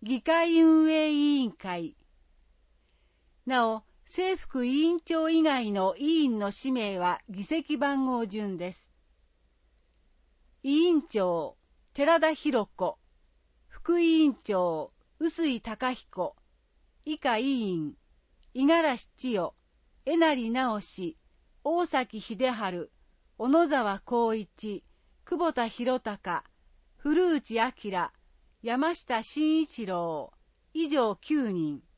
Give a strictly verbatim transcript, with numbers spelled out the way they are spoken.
議会運営委員会。なお、正副委員長以外の委員の氏名は議席番号順です。委員長、寺田博子。副委員長、臼井隆彦。以下委員、五十嵐千代、江成直氏、大崎秀治、小野沢光一、久保田博隆、古内明、山下慎一郎、以上きゅうにん。